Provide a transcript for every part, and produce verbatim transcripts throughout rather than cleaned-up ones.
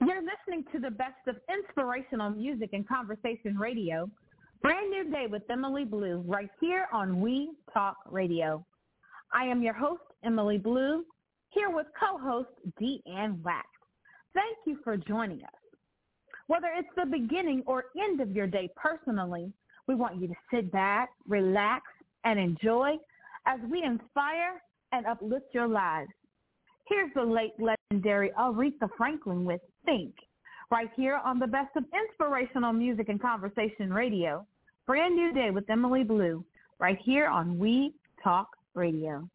You're listening to the best of inspirational music and conversation radio. Brand New Day with Emily Blue, right here on We Talk Radio. I am your host, Emily Blue, here with co-host Deanne Wax. Thank you for joining us. Whether it's the beginning or end of your day personally, we want you to sit back, relax, and enjoy as we inspire and uplift your lives. Here's the late legendary Aretha Franklin with Think, right here on the best of inspirational music and conversation radio. Brand New Day with Emily Blue, right here on We Talk Radio.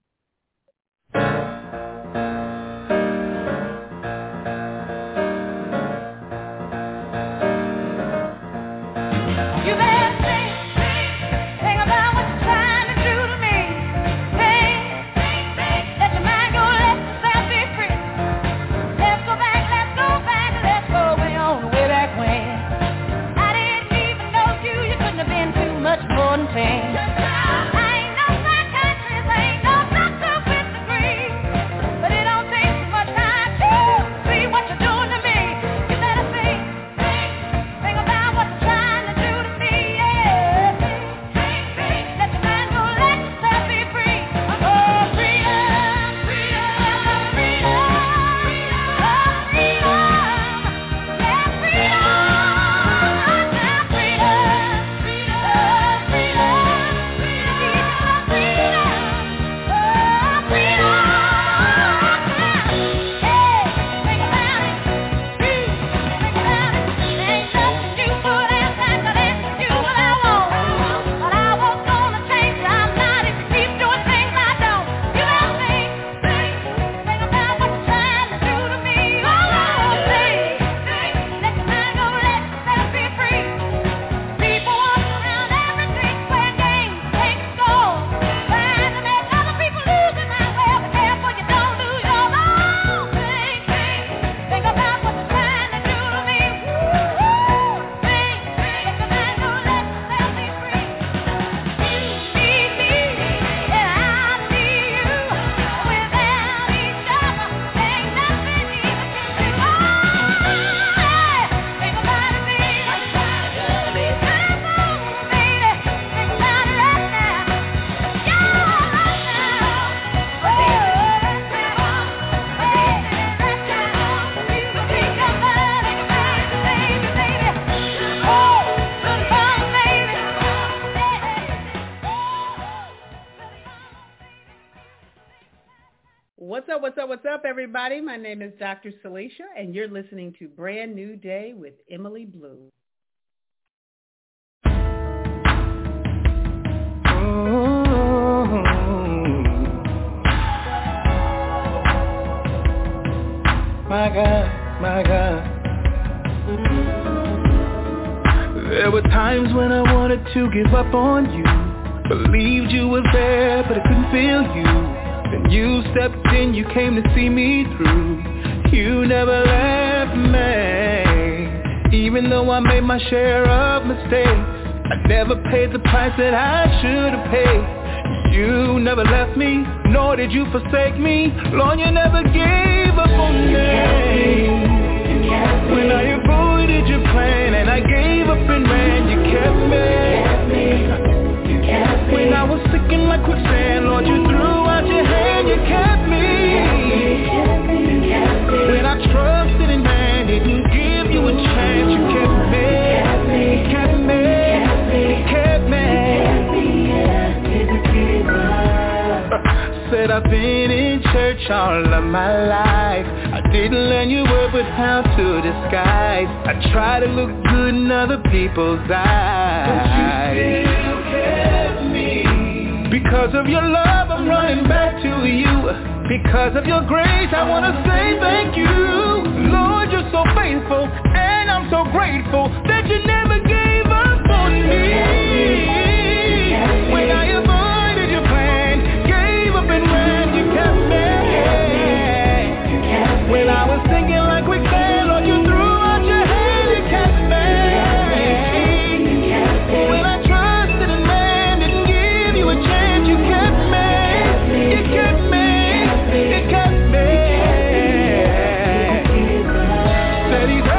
What's up, what's up, everybody? My name is Doctor Salisha, and you're listening to Brand New Day with Emily Blue. Oh, my God, my God. There were times when I wanted to give up on you. Believed you were there, but I couldn't feel you. Then you stepped in, you came to see me through. You never left me. Even though I made my share of mistakes, I never paid the price that I should have paid. You never left me, nor did you forsake me. Lord, you never gave up on me. When I avoided your plan and I gave up and ran, you kept me. When I was sinking like quicksand, Lord, you threw out your hand, you kept me. When I trusted in man, didn't give you a chance, you kept me. Kept me, kept me. Said I've been in church all of my life. I didn't learn your word, but how to disguise. I try to look good in other people's eyes, but you still kept me. Because of your love, I'm running back to you. Because of your grace, I want to say thank you. Lord, you're so faithful, and I'm so grateful that you never gave up on me. When I avoided your plan, gave up and ran, you kept me. When I was thinking like we can, Lord, you threw out your hand, you kept me. When I trusted in man, didn't give you a chance, you kept me. You kept me. You kept me. Said he's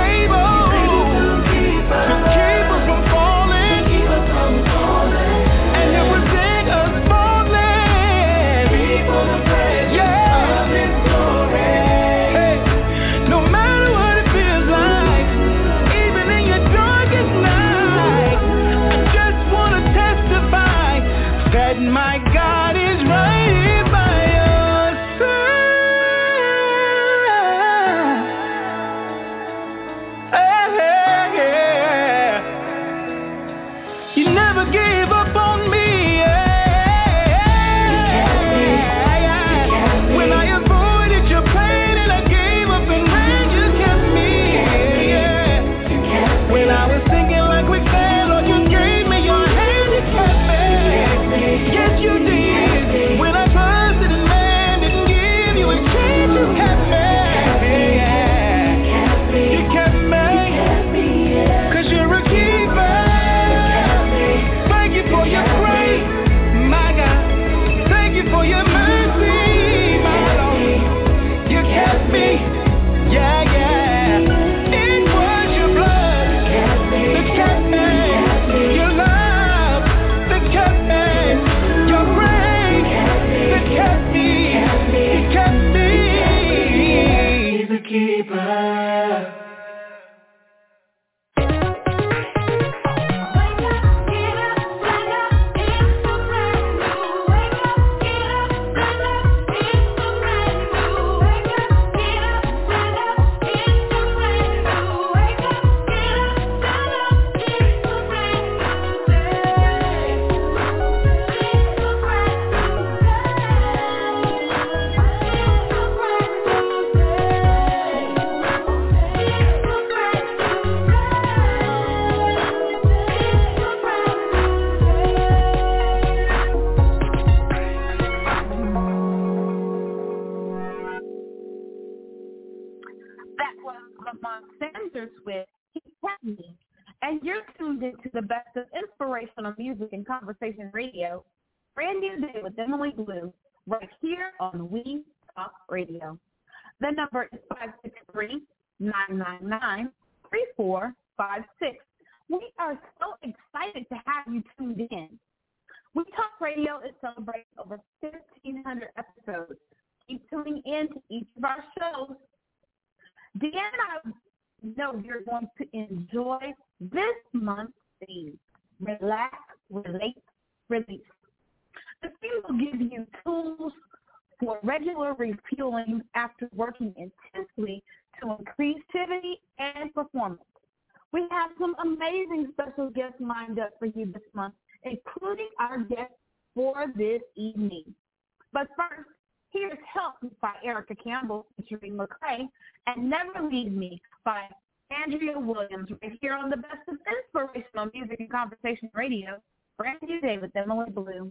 To the best of inspirational music and conversation radio, Brand New Day with Emily Blue, right here on We Talk Radio. The number is five six three, nine nine nine, three four five six. We are so excited to have you tuned in. We Talk Radio is celebrating over fifteen hundred episodes. Keep tuning in to each of our shows. Dan and I know you're going to enjoy this month's theme, Relax, Relate, Release. The theme will give you tools for regular refueling after working intensely to increase creativity and performance. We have some amazing special guests lined up for you this month, including our guest for this evening. But first, here's Help by Erica Campbell featuring Lecrae, and Never Leave Me by Andrea Williams, right here on the best of inspirational music and conversation radio. Brand New Day with Emily Blue.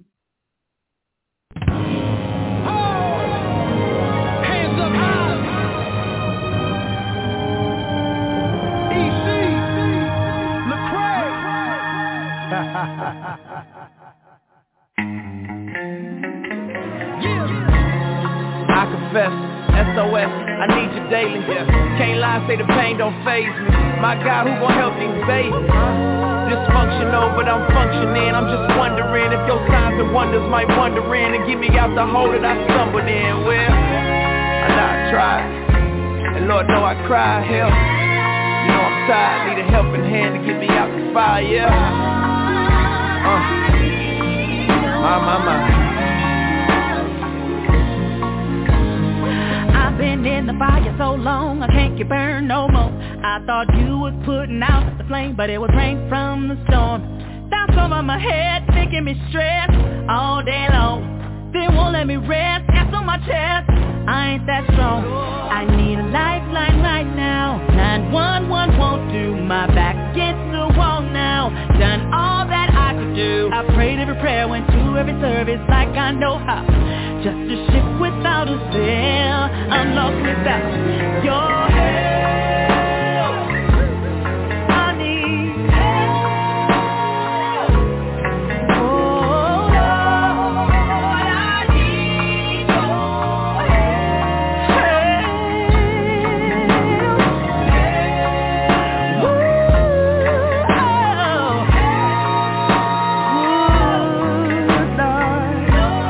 Oh! Hands up high! E C! Lecrae! Yeah! I confess. S O S, I need you daily. Yeah. Can't lie, say the pain don't faze me. My God, who gon' help these babies? Dysfunctional, but I'm functioning. I'm just wondering if your signs and wonders might wander in and get me out the hole that I stumbled in. Well, I know I tried, and Lord know I cried. Hell, you know I'm tired, need a helping hand to get me out the fire. Yeah. Uh, my, my, my. Been in the fire so long, I can't get burned no more. I thought you was putting out the flame, but it was rain from the storm. Thoughts over my head, making me stress all day long. They won't let me rest, F's on my chest, I ain't that strong. I need a lifeline right now. nine one one won't do, my back against the wall now. Done all that I could do. I prayed every prayer, went to every service like I know how. Just a ship without a sail, I'm lost without your help. I need help. Oh, Lord, I need your help. Help. Ooh, oh, Lord.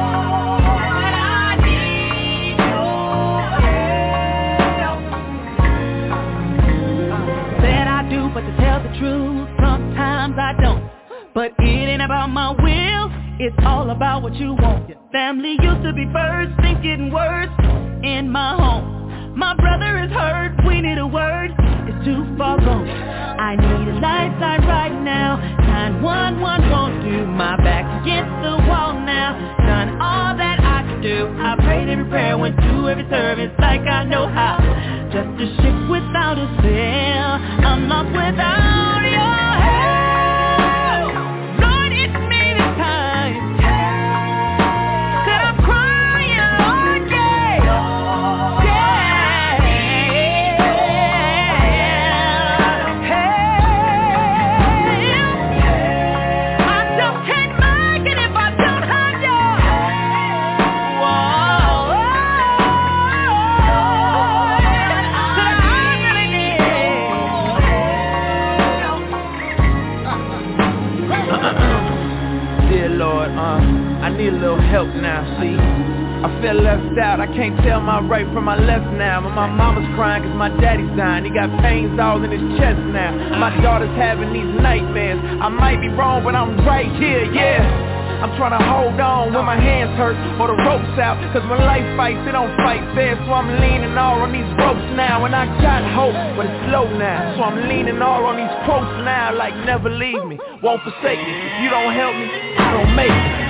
But to tell the truth, sometimes I don't. But it ain't about my will, it's all about what you want. Family used to be first, things getting worse in my home. My brother is hurt, we need a word, it's too far gone. I need a lifeline right now. nine one one won't do, my back against the wall now. Done all that I could do. I prayed every prayer, went to every service like I know how. Just a ship without a sail, I'm lost without your help. Lord, it's me this time. Said I'm crying, Lord, yeah. Yeah. Help. I just can't make it if I don't have you. Whoa. Dear Lord, uh, I need a little help now, see. I feel left out, I can't tell my right from my left now. But my mama's crying cause my daddy's dying. He got pains all in his chest now. My daughter's having these nightmares. I might be wrong, but I'm right here, yeah. I'm trying to hold on when my hands hurt or the ropes out. Cause when life fights, it don't fight fair. So I'm leaning all on these ropes now. And I got hope, but it's slow now. So I'm leaning all on these quotes now. Like never leave me, won't forsake me. If you don't help me, I don't make it.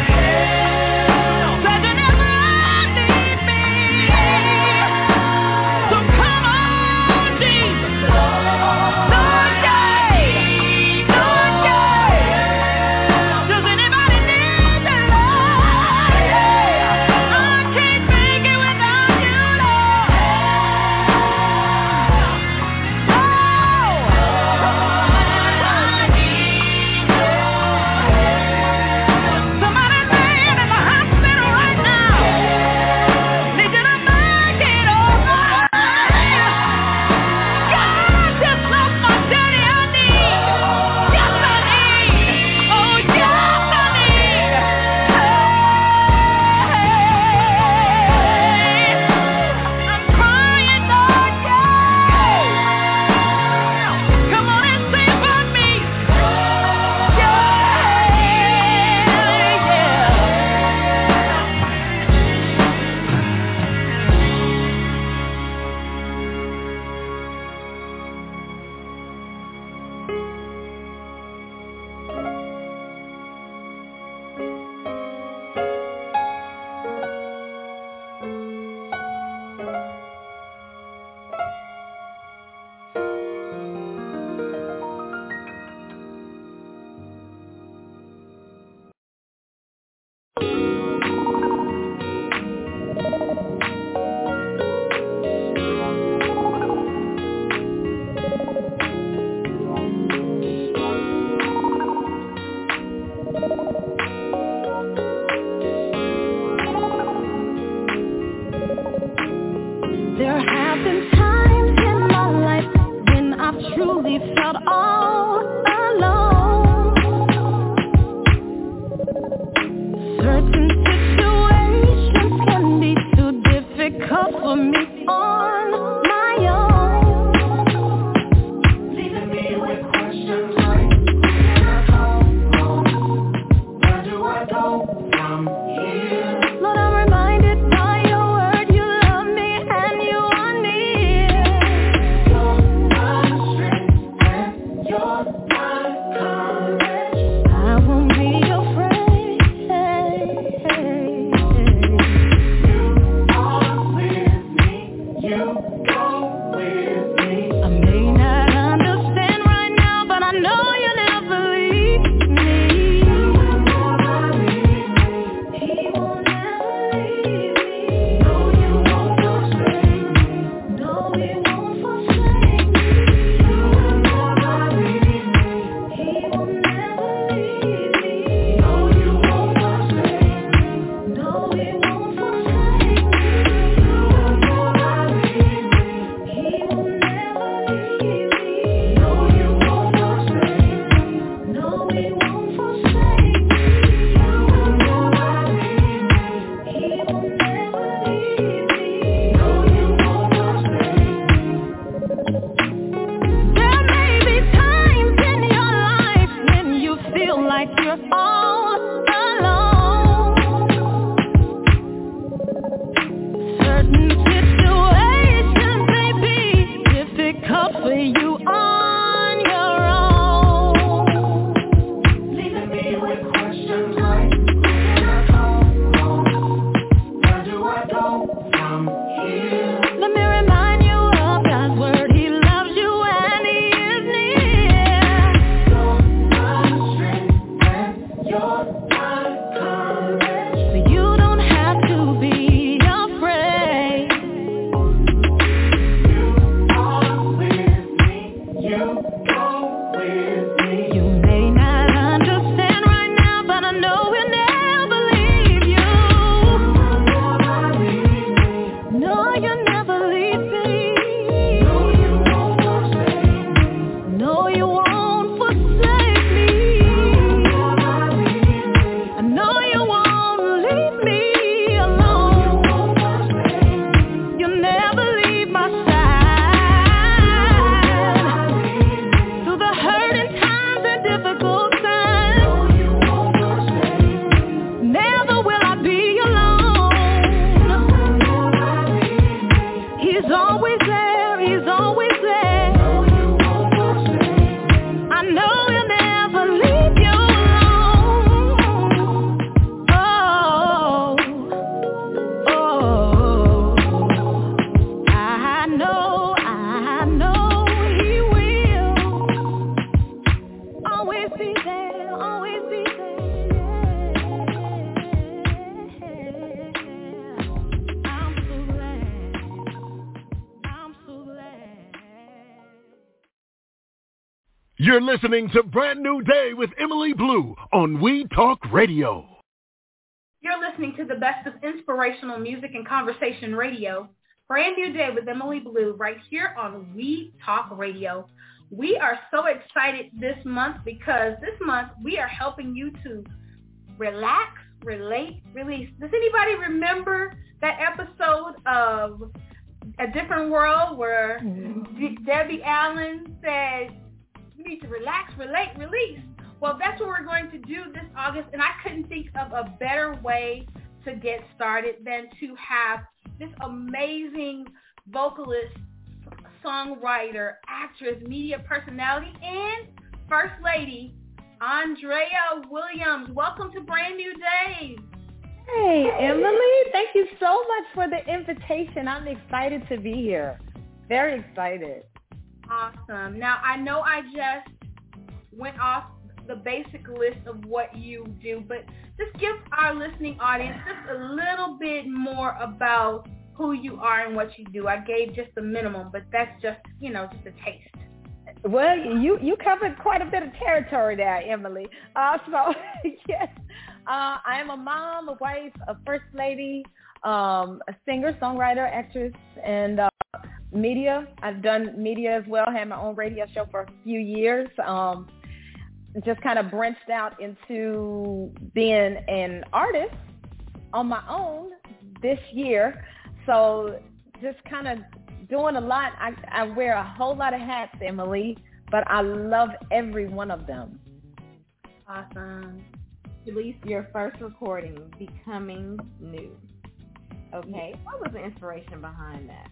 You're listening to Brand New Day with Emily Blue on We Talk Radio. You're listening to the best of inspirational music and conversation radio. Brand New Day with Emily Blue right here on We Talk Radio. We are so excited this month because this month we are helping you to relax, relate, release. Does anybody remember that episode of A Different World where mm-hmm. Debbie Allen said, you need to relax, relate, release? Well, that's what we're going to do this August, and I couldn't think of a better way to get started than to have this amazing vocalist, songwriter, actress, media personality, and First Lady, Andrea Williams. Welcome to Brand New Day. Hey, Emily, thank you so much for the invitation. I'm excited to be here. Very excited. Awesome. Now, I know I just went off the basic list of what you do, but just give our listening audience just a little bit more about who you are and what you do. I gave just the minimum, but that's just, you know, just a taste. Well, you, you covered quite a bit of territory there, Emily. Uh, so, yes, uh, I am a mom, a wife, a first lady, um, a singer, songwriter, actress, and uh, media. I've done media as well, had my own radio show for a few years. Um, just kind of branched out into being an artist on my own this year. So just kind of doing a lot. I, I wear a whole lot of hats, Emily, but I love every one of them. Awesome. Released your first recording, Becoming New. Okay. What was the inspiration behind that?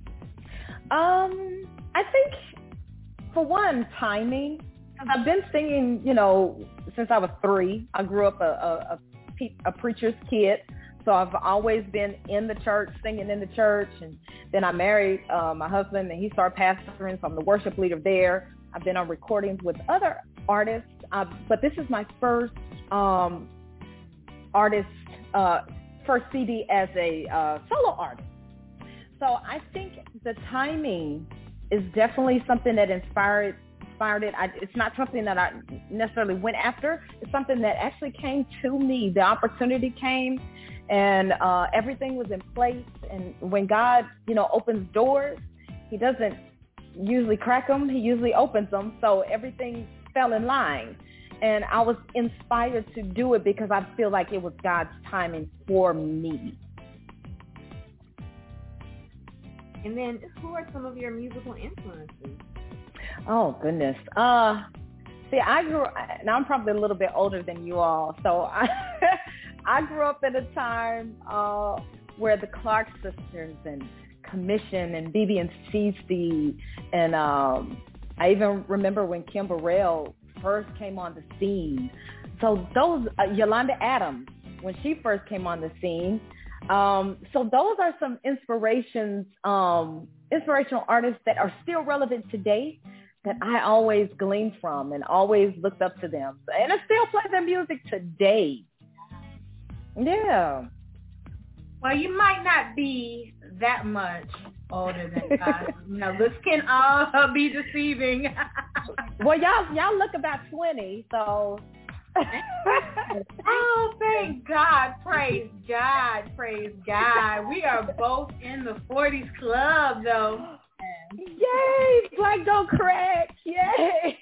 Um, I think, for one, timing. I've been singing, you know, since I was three. I grew up a, a, a, a preacher's kid, so I've always been in the church, singing in the church. And then I married uh, my husband, and he started pastoring, so I'm the worship leader there. I've been on recordings with other artists, uh, but this is my first um, artist, uh, first C D as a uh, solo artist. So I think the timing is definitely something that inspired inspired it. I, it's not something that I necessarily went after. It's something that actually came to me. The opportunity came, and uh, everything was in place. And when God, you know, opens doors, he doesn't usually crack them. He usually opens them. So everything fell in line. And I was inspired to do it because I feel like it was God's timing for me. And then who are some of your musical influences? Oh, goodness. Uh, see, I grew, now I'm probably a little bit older than you all. So I, I grew up at a time uh, where the Clark sisters and Commission and B B and Cece, and um, I even remember when Kim Burrell first came on the scene. So those, uh, Yolanda Adams, when she first came on the scene. Um, so those are some inspirations, um, inspirational artists that are still relevant today that I always gleaned from and always looked up to them. And I still play their music today. Yeah. Well, you might not be that much older than us. You know, this can all be deceiving. Well, y'all, y'all look about twenty, so. Oh, thank God. Praise God. Praise God. We are both in the forties club, though. Yay! Black don't crack. Yay!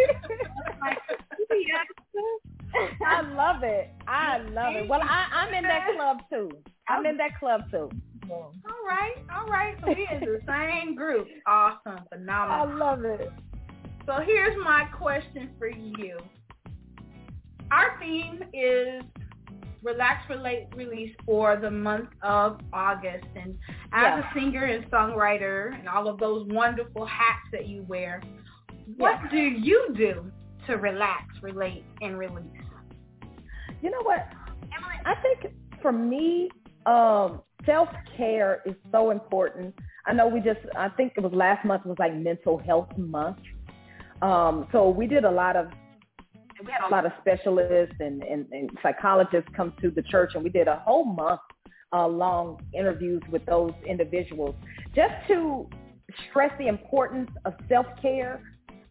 I love it. I love it. Well, I, I'm in that club, too. I'm in that club, too. All right. All right. So we in the same group. Awesome. Phenomenal. I love it. So here's my question for you. Our theme is Relax, Relate, Release for the month of August. And as yeah. a singer and songwriter and all of those wonderful hats that you wear, what yeah. do you do to relax, relate, and release? You know what, Emily, I think for me, um, self-care is so important. I know we just, I think it was last month was like Mental Health Month. Um, so we did a lot of We had a lot of specialists and, and, and psychologists come to the church, and we did a whole month uh, long interviews with those individuals just to stress the importance of self-care,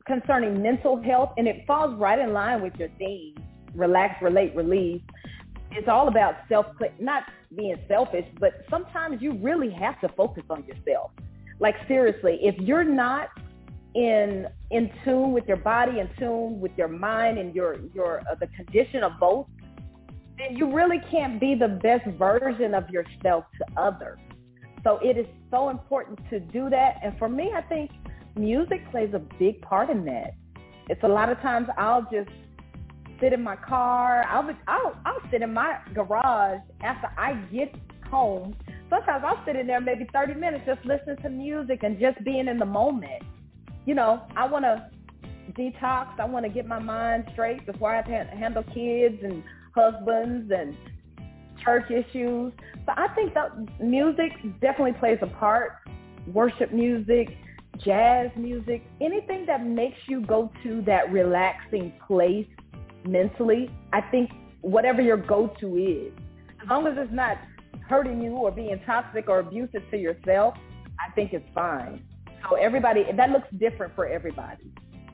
concerning mental health, and it falls right in line with your theme, relax, relate, release. It's all about self, not being selfish, but sometimes you really have to focus on yourself. Like seriously, if you're not in in tune with your body, in tune with your mind and your your uh, the condition of both, then you really can't be the best version of yourself to others. So it is so important to do that. And for me, I think music plays a big part in that. It's a lot of times I'll just sit in my car. I'll, be, I'll I'll sit in my garage after I get home. Sometimes I'll sit in there maybe thirty minutes just listening to music and just being in the moment. You know, I want to detox. I want to get my mind straight before I have to handle kids and husbands and church issues. So I think that music definitely plays a part. Worship music, jazz music, anything that makes you go to that relaxing place mentally, I think whatever your go-to is, as long as it's not hurting you or being toxic or abusive to yourself, I think it's fine. So everybody, that looks different for everybody.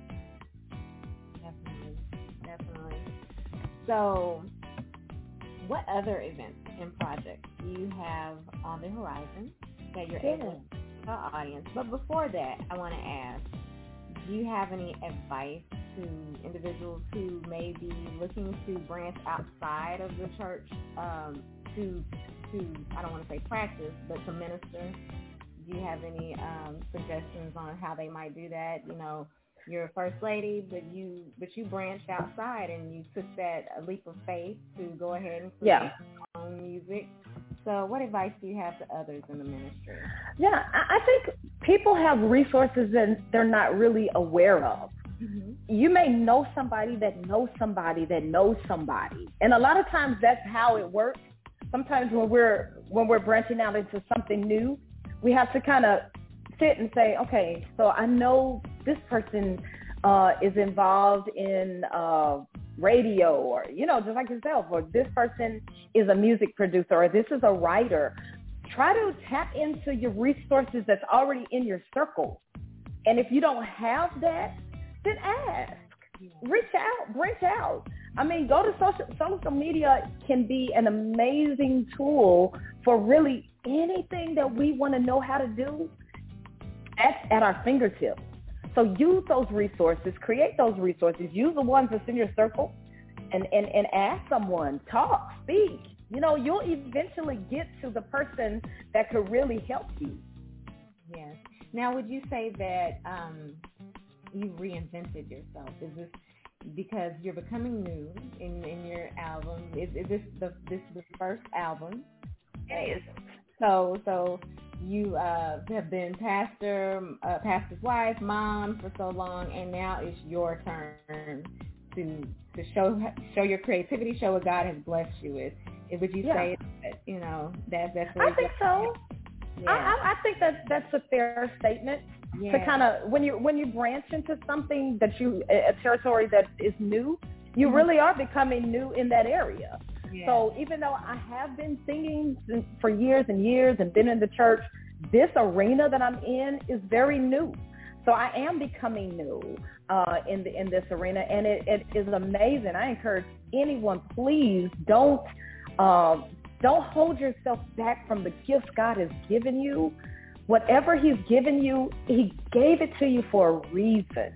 Definitely, definitely. So what other events and projects do you have on the horizon that you're Yeah. able to tell our audience? But before that, I want to ask, do you have any advice to individuals who may be looking to branch outside of the church um, to, to, I don't want to say practice, but to minister? Do you have any um, suggestions on how they might do that? You know, you're a first lady, but you but you branched outside and you took that leap of faith to go ahead and create Yeah. your own music. So what advice do you have to others in the ministry? Yeah, I I think people have resources that they're not really aware of. Mm-hmm. You may know somebody that knows somebody that knows somebody. And a lot of times that's how it works. Sometimes when we're when we're branching out into something new, we have to kind of sit and say, okay, so I know this person uh, is involved in uh, radio or, you know, just like yourself, or this person is a music producer or this is a writer. Try to tap into your resources that's already in your circle. And if you don't have that, then ask. Reach out, branch out. I mean, go to social, social media can be an amazing tool for really anything that we want to know how to do. That's at our fingertips. So use those resources, create those resources, use the ones that's in your circle, and, and, and ask someone, talk, speak. You know, you'll eventually get to the person that could really help you. Yes. Now, would you say that um, you reinvented yourself? Is this because you're becoming new in, in your album? Is, is this the this the first album? It is. So so you uh, have been pastor, uh, pastor's wife, mom for so long, and now it's your turn to to show show your creativity, show what God has blessed you with. Would you Yeah. say that, you know, that that's I think so. Yeah. I, I, I think that that's a fair statement. Yeah. To kind of when you when you branch into something that you a territory that is new, you Mm-hmm. really are becoming new in that area. Yeah. So even though I have been singing for years and years and been in the church, this arena that I'm in is very new. So I am becoming new uh, in the, in this arena, and it, it is amazing. I encourage anyone, please don't um, don't hold yourself back from the gifts God has given you. Whatever he's given you, he gave it to you for a reason.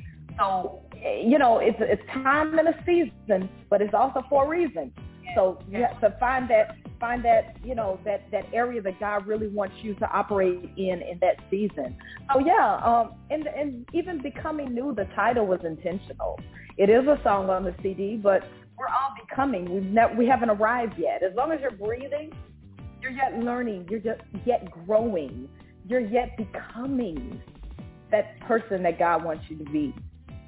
So, you know, it's it's time and a season, but it's also for a reason. So you have to find that, find that, you know, that, that area that God really wants you to operate in in that season. So yeah, um, and and even becoming new, the title was intentional. It is a song on the C D, but we're all becoming. We've never, we haven't arrived yet. As long as you're breathing, you're yet learning. You're just yet growing. You're yet becoming that person that God wants you to be.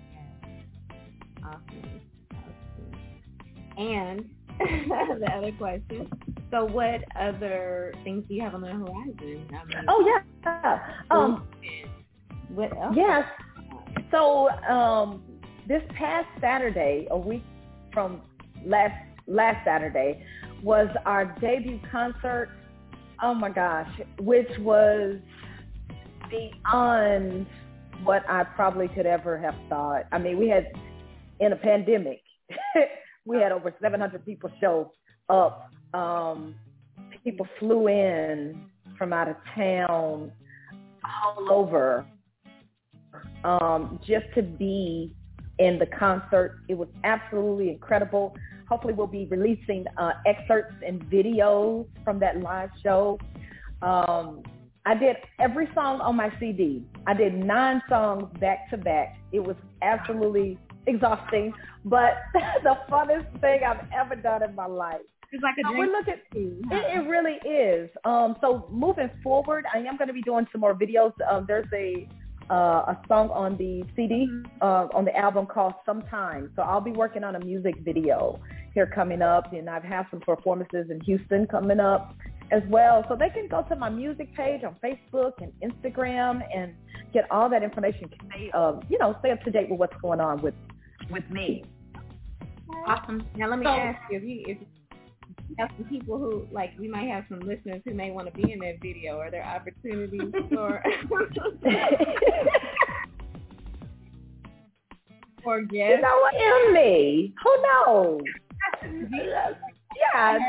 Awesome. Awesome. And the other question. So what other things do you have on the horizon? I mean, Oh, yeah. Um, what else? yes. So um, this past Saturday, a week from last last Saturday, was our debut concert. Oh, my gosh, which was beyond what I probably could ever have thought. I mean, we had, in a pandemic, we had over seven hundred people show up. Um, people flew in from out of town, all over, um, just to be in the concert. It was absolutely incredible. Hopefully we'll be releasing uh, excerpts and videos from that live show. Um, I did every song on my C D. I did nine songs back to back. It was absolutely exhausting, but the funnest thing I've ever done in my life. It's like a so drink. We're looking, it, it really is. Um, so moving forward, I am going to be doing some more videos. Um, there's a uh, a song on the C D, uh, on the album called Sometime. So I'll be working on a music video here coming up, and I've had some performances in Houston coming up as well. So they can go to my music page on Facebook and Instagram and get all that information. Stay, uh, you know, stay up to date with what's going on with with me. Awesome. Now let me So- ask you, if you if you have some people who, like, we might have some listeners who may want to be in that video. Are there opportunities for for You guests? know what, Emily? Who knows? Yeah.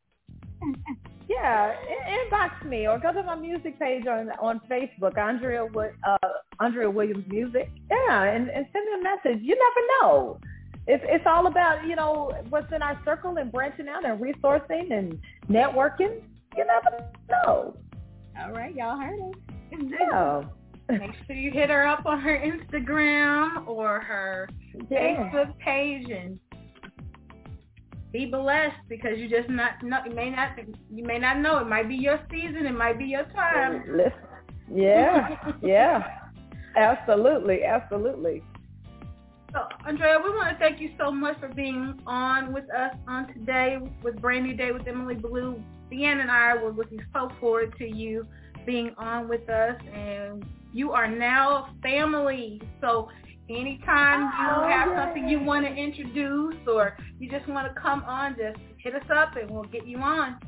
Yeah, in- inbox me or go to my music page on on Facebook, Andrea Wi- uh, Andrea Williams Music. Yeah, and, and send me a message. You never know. It's it's all about, you know, what's in our circle and branching out and resourcing and networking. You never know. All right, y'all heard it. Yeah. Make sure you hit her up on her Instagram or her Yeah. Facebook page and be blessed, because you just not know, you may not you may not know, it might be your season, it might be your time. Listen. Yeah, yeah, absolutely, absolutely. So, Andrea, we want to thank you so much for being on with us on today with Brand New Day with Emily Blue. Deanne and I were looking so forward to you being on with us, and you are now family. So anytime you Oh, have yay. something you want to introduce or you just want to come on, just hit us up and we'll get you on.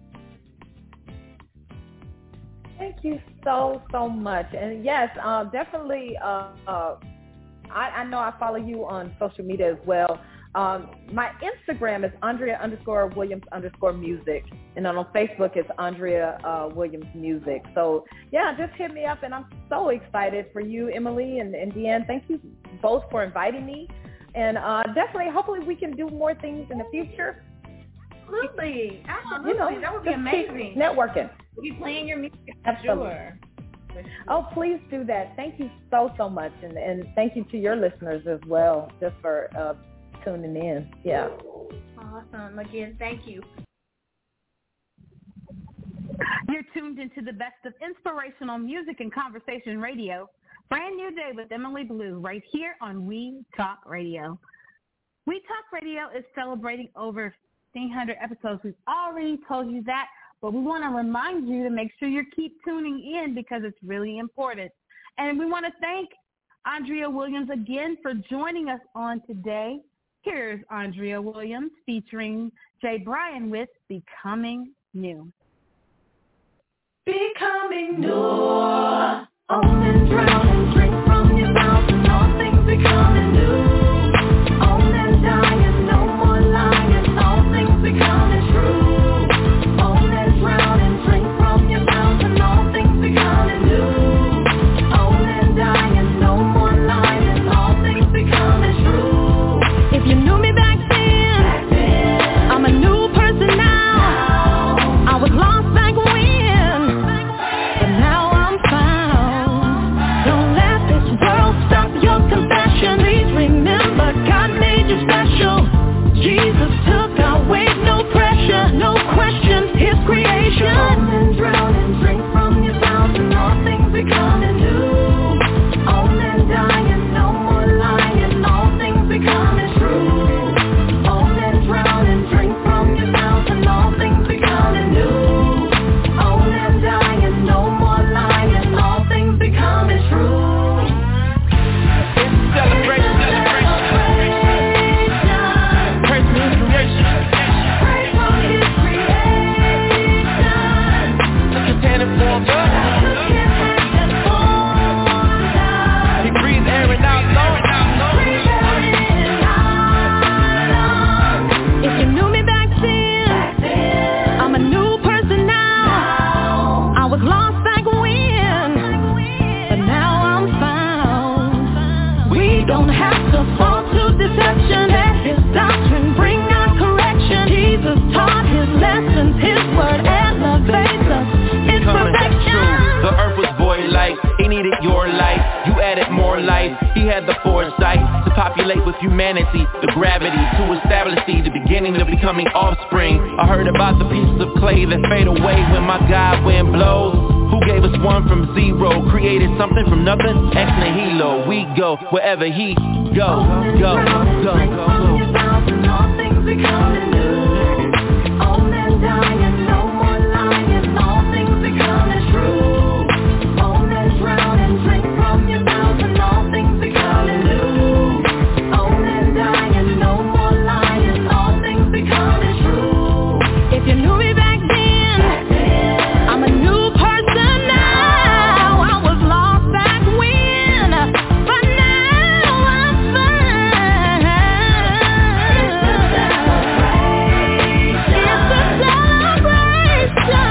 Thank you so, so much. And yes, uh, definitely, uh, uh, I, I know I follow you on social media as well. Um, my Instagram is Andrea underscore Williams underscore music. And then on Facebook, it's Andrea uh, Williams Music. So, yeah, just hit me up. And I'm so excited for you, Emily and, and Deanne. Thank you both for inviting me. And uh, definitely, hopefully we can do more things in the future. Absolutely. Absolutely. You know, that would be just keep amazing. networking. We'll be playing your music, Absolutely. sure. Oh, please do that. Thank you so, so much. And, and thank you to your listeners as well, just for uh, tuning in. Yeah. Awesome. Again, thank you. You're tuned into the best of inspirational music and conversation radio. Brand New Day with Emily Blue right here on We Talk Radio. We Talk Radio is celebrating over fifteen hundred episodes. We've already told you that, but we want to remind you to make sure you keep tuning in because it's really important. And we want to thank Andrea Williams again for joining us on today. Here's Andrea Williams featuring Jay Bryan with Becoming New. Becoming new. Own and drown and drink from your mouth and all things becoming new. Own and die and no more lying, all things becoming true. Own and drown and drink from your mouth and all things becoming new. Own and die and no more lying, all things becoming true. If you knew me back then, back then I'm a new person now. now. I was lost back when, but now I'm found. Don't let this don't have to fall to deception. Let his doctrine bring out correction. Jesus taught his lessons, his word elevates us in perfection. The earth was void-like, he needed your light. You added more life, he had the foresight to populate with humanity, the gravity to establish the, the beginning of becoming offspring. I heard about the pieces of clay that fade away when my God wind blows. Who gave us one from zero, created something from nothing, ex nihilo. We go wherever he go, go, go, go, go. All things becoming new, old and dying, no more lying, all things becoming true. Old and drowning, drink from your mouth, and all things becoming new. Old and dying, no more lying, all things becoming true. If you knew me back then, back then I'm a new person now. I was lost back when, but now I'm fine. It's a celebration. It's a celebration.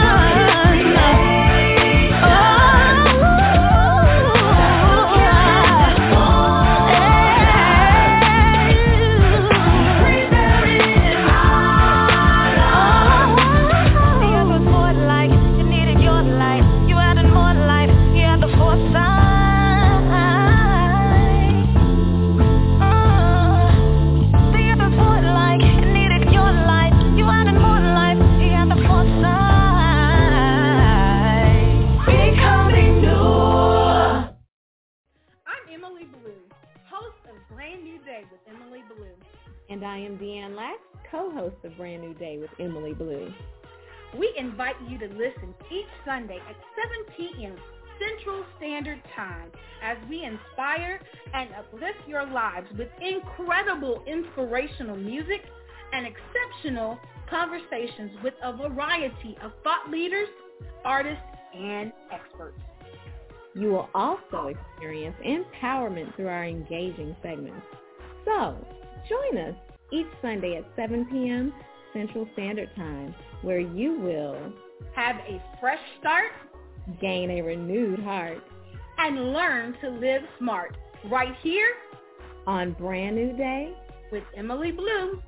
I'm Emily Blue, host of Brand New Day with Emily Blue. And I am Deanne Lack, co-host of Brand New Day with Emily Blue. We invite you to listen each Sunday at seven p.m. Central Standard Time as we inspire and uplift your lives with incredible inspirational music and exceptional conversations with a variety of thought leaders, artists, and experts. You will also experience empowerment through our engaging segments. So, join us each Sunday at seven p.m. Central Standard Time, where you will have a fresh start, gain a renewed heart, and learn to live smart right here on Brand New Day with Emily Blue.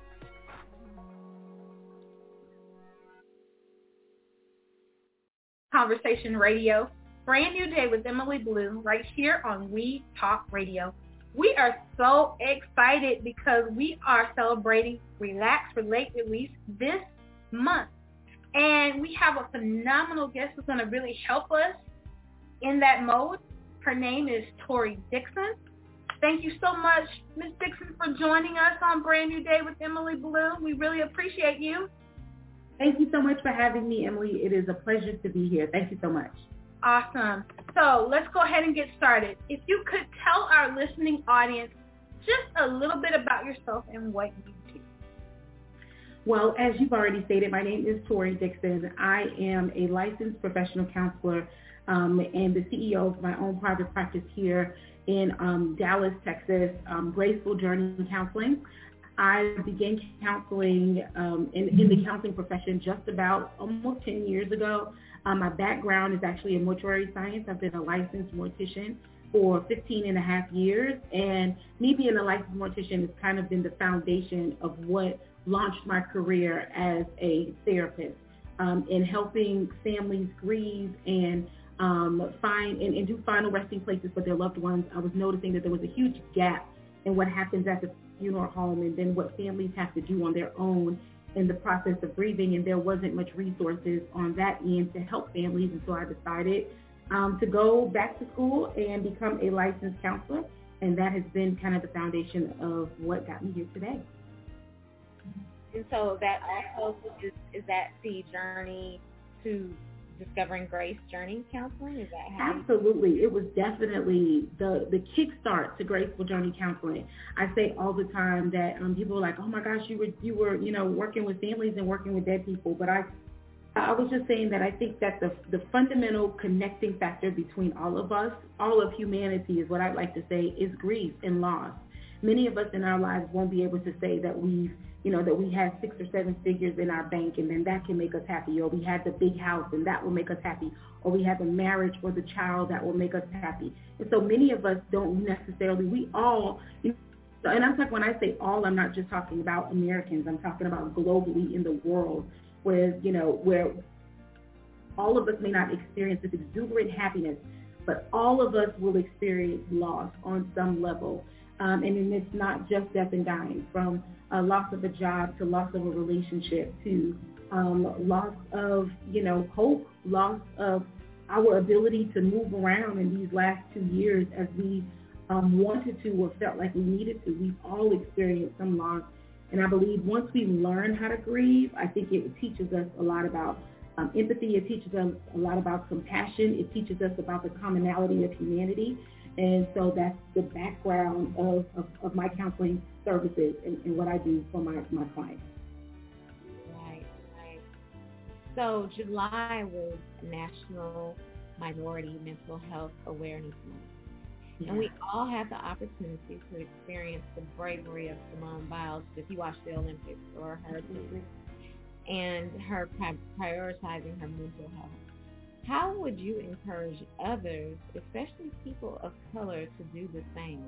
Conversation Radio, Brand New Day with Emily Blue, right here on We Talk Radio. We are so excited because we are celebrating Relax, Relate, Release this month. And we have a phenomenal guest who's going to really help us in that mode. Her name is Tori Dixon. Thank you so much, Miz Dixon, for joining us on Brand New Day with Emily Blue. We really appreciate you. Thank you so much for having me, Emily. It is a pleasure to be here. Thank you so much. Awesome. So let's go ahead and get started. If you could tell our listening audience just a little bit about yourself and what you do. Well, as you've already stated, my name is Tori Dixon. I am a licensed professional counselor um, and the C E O of my own private practice here in um, Dallas, Texas, um, Graceful Journey Counseling. I began counseling um, in, in the counseling profession just about almost ten years ago. Um, my background is actually in mortuary science. I've been a licensed mortician for fifteen and a half years. And me being a licensed mortician has kind of been the foundation of what launched my career as a therapist um, in helping families grieve and um, find and, and do final resting places for their loved ones. I was noticing that there was a huge gap in what happens at the funeral home and then what families have to do on their own in the process of grieving, and there wasn't much resources on that end to help families. And so I decided um, to go back to school and become a licensed counselor, and that has been kind of the foundation of what got me here today. And so that also is, is that the journey to Discovering Grace Journey Counseling? Is that how? Absolutely. It was definitely the, the kickstart to Graceful Journey Counseling. I say all the time that um, people are like, oh my gosh, you were, you were, you know, working with families and working with dead people. But I, I was just saying that I think that the, the fundamental connecting factor between all of us, all of humanity is what I'd like to say is grief and loss. Many of us in our lives won't be able to say that we've, you know, that we have six or seven figures in our bank and then that can make us happy, or we had the big house and that will make us happy, or we have the marriage or the child that will make us happy. And so many of us don't necessarily, we all, you know, and I'm talking, when I say all, I'm not just talking about Americans, I'm talking about globally in the world, where, you know, where all of us may not experience this exuberant happiness, but all of us will experience loss on some level. Um, and then it's not just death and dying, from a loss of a job to loss of a relationship to um, loss of, you know, hope, loss of our ability to move around in these last two years as we um, wanted to or felt like we needed to. We've all experienced some loss. And I believe once we learn how to grieve, I think it teaches us a lot about um, empathy. It teaches us a lot about compassion. It teaches us about the commonality of humanity. And so that's the background of, of, of my counseling services and, and what I do for my, my clients. Right, right. So July was National Minority Mental Health Awareness Month. Yeah. And we all had the opportunity to experience the bravery of Simone Biles, if you watched the Olympics, or her mm-hmm. and her pri- prioritizing her mental health. How would you encourage others, especially people of color, to do the same?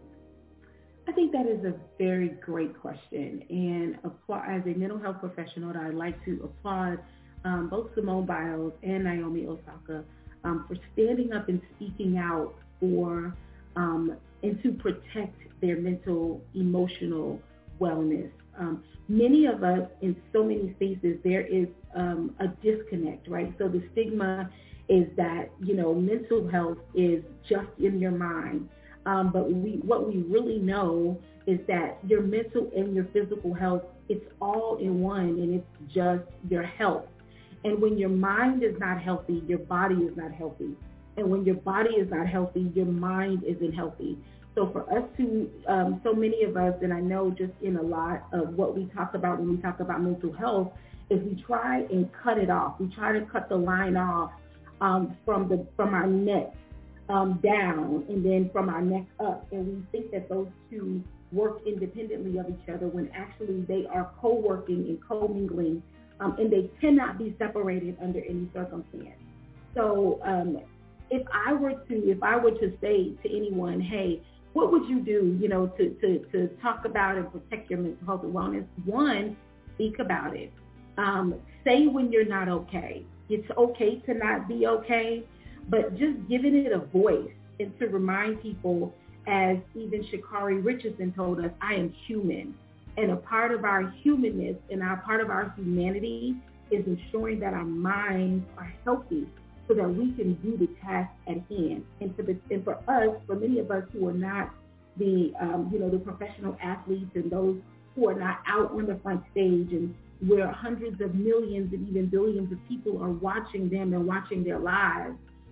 I think that is a very great question. And as a mental health professional, I'd like to applaud um, both Simone Biles and Naomi Osaka um, for standing up and speaking out for um, and to protect their mental, emotional wellness. Um, many of us, in so many spaces, there is um, a disconnect, right? So the stigma is that, you know, mental health is just in your mind. Um, but we, what we really know is that your mental and your physical health, it's all in one, and it's just your health. And when your mind is not healthy, your body is not healthy. And when your body is not healthy, your mind isn't healthy. So for us to, um, so many of us, and I know just in a lot of what we talk about when we talk about mental health, is we try and cut it off. We try to cut the line off um, from the from our neck um, down, and then from our neck up. And we think that those two work independently of each other, when actually they are co-working and co-mingling, um, and they cannot be separated under any circumstance. So um, if I were to, if I were to say to anyone, hey, what would you do, you know, to, to, to talk about and protect your mental health and wellness? One, speak about it. Um, say when you're not okay. It's okay to not be okay, but just giving it a voice and to remind people, as even Sha'Carri Richardson told us, I am human. And a part of our humanness and our part of our humanity is ensuring that our minds are healthy, so that we can do the task at hand. And for, the, and for us, for many of us who are not the, um, you know, the professional athletes and those who are not out on the front stage, and where hundreds of millions and even billions of people are watching them and watching their lives,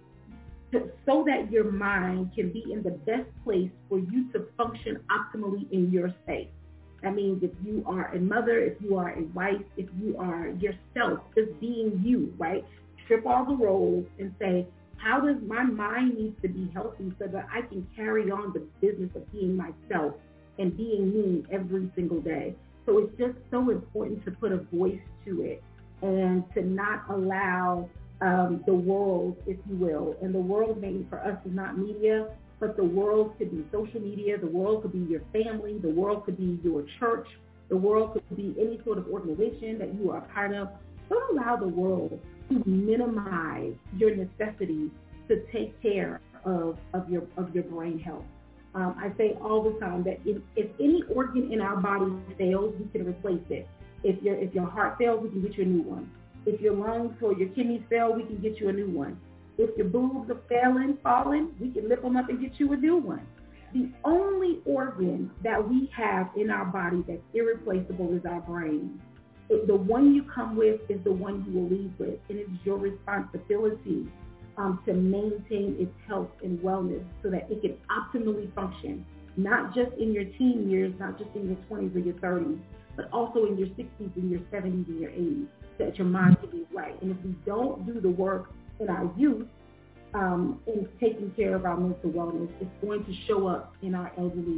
to, so that your mind can be in the best place for you to function optimally in your space. That means if you are a mother, if you are a wife, if you are yourself, just being you, right? Strip all the roles and say, how does my mind need to be healthy so that I can carry on the business of being myself and being me every single day? So it's just so important to put a voice to it and to not allow um, the world, if you will, and the world maybe for us is not media, but the world could be social media, the world could be your family, the world could be your church, the world could be any sort of organization that you are a part of. Don't allow the world to minimize your necessity to take care of, of your of your brain health. Um, I say all the time that if, if any organ in our body fails, we can replace it. If your if your heart fails, we can get you a new one. If your lungs or your kidneys fail, we can get you a new one. If your boobs are failing, falling, we can lift them up and get you a new one. The only organ that we have in our body that's irreplaceable is our brain. It, the one you come with is the one you will leave with, and it's your responsibility um, to maintain its health and wellness so that it can optimally function, not just in your teen years, not just in your twenties or your thirties, but also in your sixties and your seventies and your eighties, so that your mind can be right. And if we don't do the work in our youth um, in taking care of our mental wellness, it's going to show up in our elderly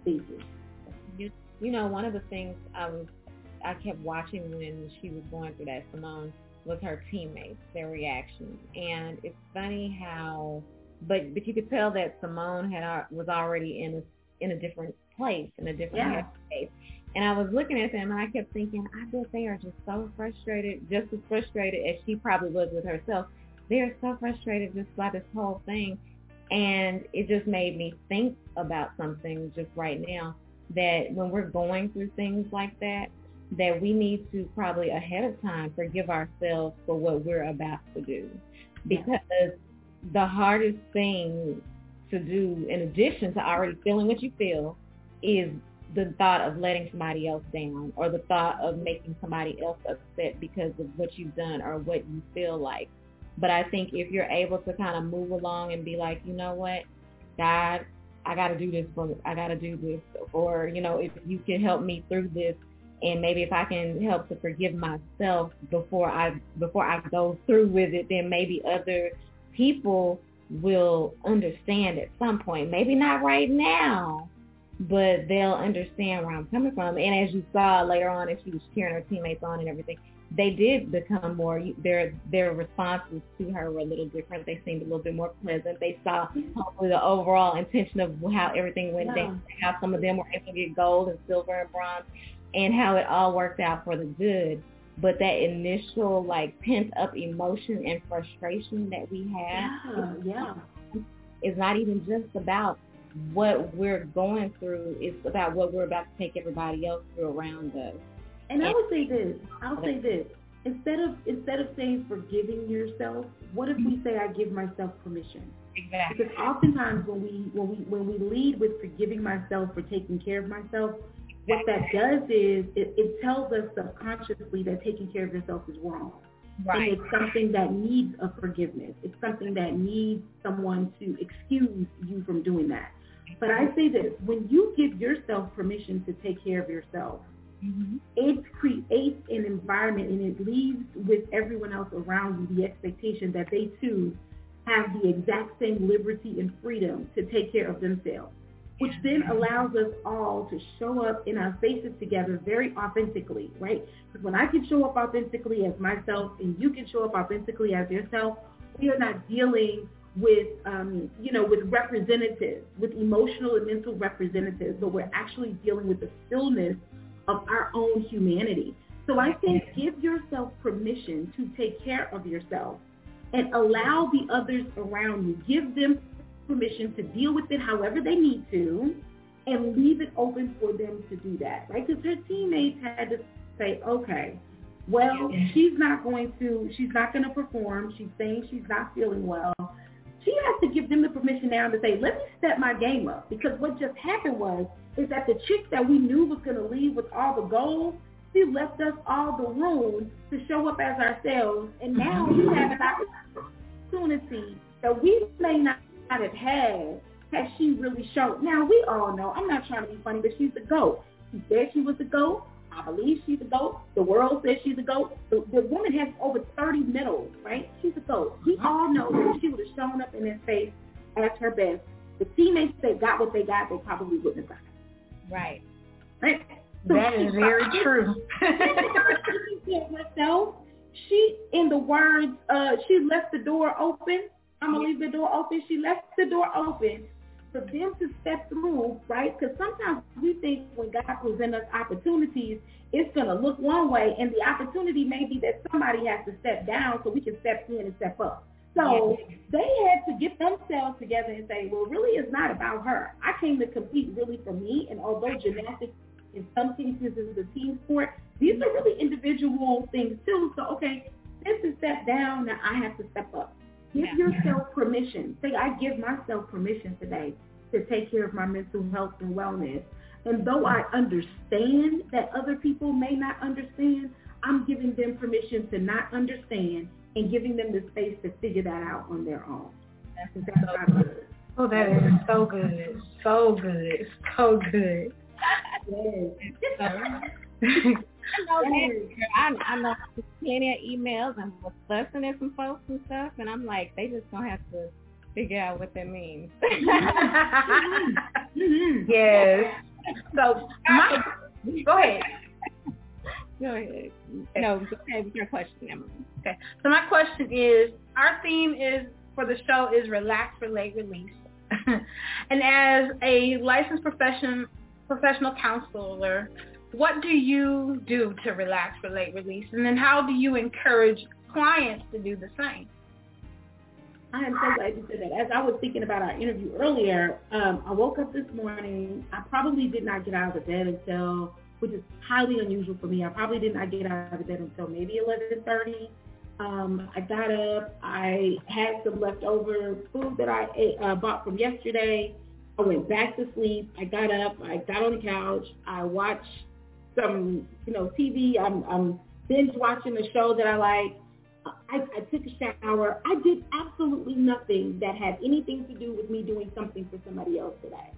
spaces. You, you know, one of the things I was I kept watching when she was going through that, Simone, was her teammates, their reactions. And it's funny how, but but you could tell that Simone had was already in a in a different place, in a different yeah. headspace. And I was looking at them and I kept thinking, I bet they are just so frustrated, just as frustrated as she probably was with herself. They're so frustrated just by this whole thing. And it just made me think about something just right now, that when we're going through things like that, that we need to probably ahead of time forgive ourselves for what we're about to do. Because yeah. the hardest thing to do, in addition to already feeling what you feel, is the thought of letting somebody else down, or the thought of making somebody else upset because of what you've done or what you feel like. But I think if you're able to kind of move along and be like, you know what, God, I got to do this for I got to do this, or, you know, if you can help me through this, and maybe if I can help to forgive myself before I before I go through with it, then maybe other people will understand at some point. Maybe not right now, but they'll understand where I'm coming from. And as you saw later on, as she was cheering her teammates on and everything, they did become more, their their responses to her were a little different. They seemed a little bit more pleasant. They saw hopefully the overall intention of how everything went yeah. down, how some of them were able to get gold and silver and bronze, and how it all worked out for the good. But that initial, like, pent-up emotion and frustration that we have yeah, yeah. is not even just about what we're going through. It's about what we're about to take everybody else through around us. And I would say this, I'll say this, instead of instead of saying forgiving yourself, what if we say I give myself permission? Exactly. Because oftentimes when we when we when we lead with forgiving myself for taking care of myself, what that does is it, it tells us subconsciously that taking care of yourself is wrong. Right. And it's something that needs a forgiveness. It's something that needs someone to excuse you from doing that. But I say this, when you give yourself permission to take care of yourself, mm-hmm. it creates an environment and it leaves with everyone else around you the expectation that they too have the exact same liberty and freedom to take care of themselves, which then allows us all to show up in our faces together very authentically, right? Because when I can show up authentically as myself and you can show up authentically as yourself, we are not dealing with, um, you know, with representatives, with emotional and mental representatives, but we're actually dealing with the stillness of our own humanity. So I think give yourself permission to take care of yourself and allow the others around you, give them permission to deal with it however they need to, and leave it open for them to do that, right? Because her teammates had to say, okay, well, she's not going to, she's not going to perform. She's saying she's not feeling well. She has to give them the permission now to say, let me step my game up. Because what just happened was, is that the chick that we knew was going to leave with all the gold, she left us all the room to show up as ourselves. And now we have an opportunity that we may not have had had she really shown. Now, we all know, I'm not trying to be funny, but she's a GOAT. She said she was a GOAT. I believe she's a GOAT. The world says she's a GOAT. The, the woman has over thirty medals, right? She's a GOAT. We all know that if she would have shown up in this space as her best, the teammates that got what they got, they probably wouldn't have got it. Right. Right? So that is very true. herself, she, in the words, uh, she left the door open. I'm going to leave the door open. She left the door open for them to step through, right? Because sometimes we think when God presents us opportunities, it's going to look one way, and the opportunity may be that somebody has to step down so we can step in and step up. So yeah. they had to get themselves together and say, well, really it's not about her. I came to compete really for me, and although gymnastics in some cases is a team sport, these are really individual things too. So, okay, this is step down, now I have to step up. Give yeah. yourself permission. Say, I give myself permission today to take care of my mental health and wellness. And though I understand that other people may not understand, I'm giving them permission to not understand and giving them the space to figure that out on their own. That's, that's so good. Oh, that is so good. So good. So good. Yes. I know that. I, I know plenty of emails and was fussing at some folks and stuff, and I'm like, they just gonna have to figure out what that means. Yes. So my, go ahead. Go ahead. No, go ahead with your question, Emily. Okay. So my question is, our theme is for the show is relax, relate, release. And as a licensed profession, professional counselor, what do you do to relax, relate, release? And then how do you encourage clients to do the same? I am so glad you said that. As I was thinking about our interview earlier, um, I woke up this morning. I probably did not get out of the bed until, which is highly unusual for me. I probably did not get out of the bed until maybe eleven thirty. Um, I got up. I had some leftover food that I ate, uh, bought from yesterday. I went back to sleep. I got up. I got on the couch. I watched some, you know, T V. I'm, I'm binge watching a show that I like. I, I took a shower. I did absolutely nothing that had anything to do with me doing something for somebody else today.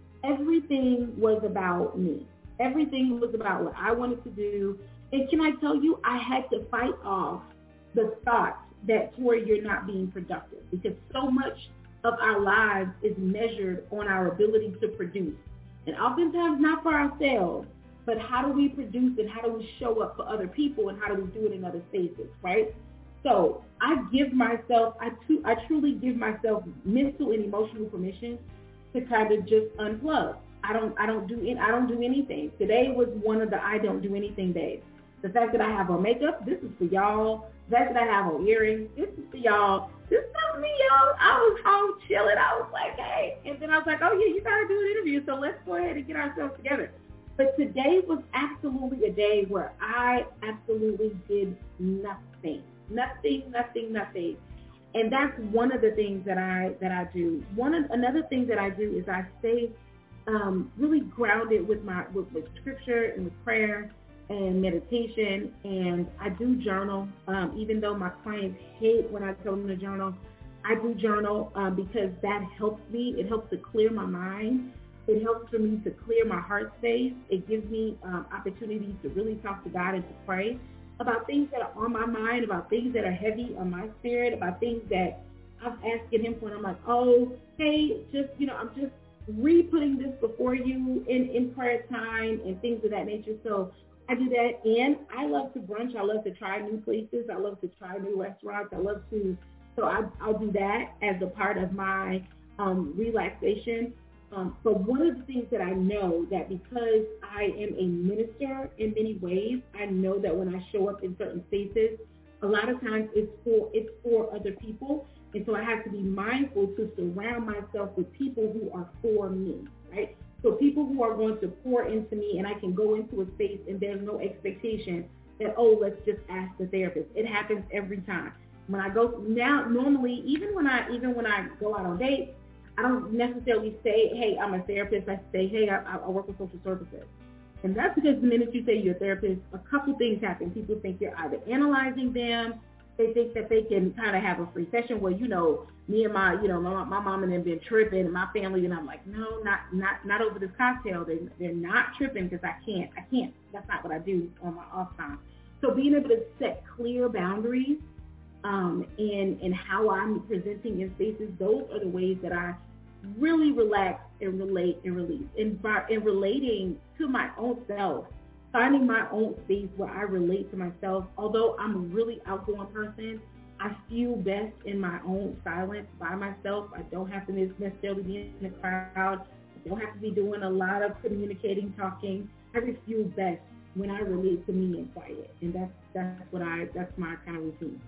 Everything was about me. Everything was about what I wanted to do. And can I tell you, I had to fight off the thought that, Tori, you're not being productive, because so much of our lives is measured on our ability to produce. And oftentimes not for ourselves, but how do we produce and how do we show up for other people and how do we do it in other spaces, right? So I give myself, I, too, I truly give myself mental and emotional permission to kind of just unplug. I don't, I don't do, I don't do anything. Today was one of the I don't do anything days. The fact that I have on makeup, this is for y'all. The fact that I have on earrings, this is for y'all. This is not me, y'all. I was home chilling. I was like, hey. And then I was like, oh yeah, you gotta do an interview, so let's go ahead and get ourselves together. But today was absolutely a day where I absolutely did nothing. Nothing, nothing, nothing. And that's one of the things that I that I do. One of, another thing that I do is I stay um, really grounded with my with, with scripture and with prayer and meditation, and I do journal. Um, even though my clients hate when I tell them to journal, I do journal um, because that helps me. It helps to clear my mind. It helps for me to clear my heart space. It gives me um, opportunities to really talk to God and to pray about things that are on my mind, about things that are heavy on my spirit, about things that I'm asking him for. And I'm like, oh, hey, just, you know, I'm just re-putting this before you in, in prayer time and things of that nature. So I do that. And I love to brunch. I love to try new places. I love to try new restaurants. I love to, so I, I'll do that as a part of my um, relaxation. Um, but one of the things that I know that because I am a minister in many ways, I know that when I show up in certain spaces, a lot of times it's for it's for other people. And so I have to be mindful to surround myself with people who are for me, right? So people who are going to pour into me, and I can go into a space and there's no expectation that, oh, let's just ask the therapist. It happens every time. When I go now, normally, even when I even when I go out on dates, I don't necessarily say, hey, I'm a therapist. I say, hey, I, I work with social services. And that's because the minute you say you're a therapist, a couple things happen. People think you're either analyzing them. They think that they can kind of have a free session where, you know, me and my, you know, my, my mom and them been tripping and my family, and I'm like, no, not not not over this cocktail. They, they're not tripping because I can't. I can't. That's not what I do on my off time. So being able to set clear boundaries um, in, in how I'm presenting in spaces, those are the ways that I really relax and relate and release. And by in relating to my own self, finding my own space where I relate to myself. Although I'm a really outgoing person, I feel best in my own silence by myself. I don't have to necessarily be in a crowd. I don't have to be doing a lot of communicating, talking. I just feel best when I relate to me in quiet. And that's that's what I that's my kind of routine.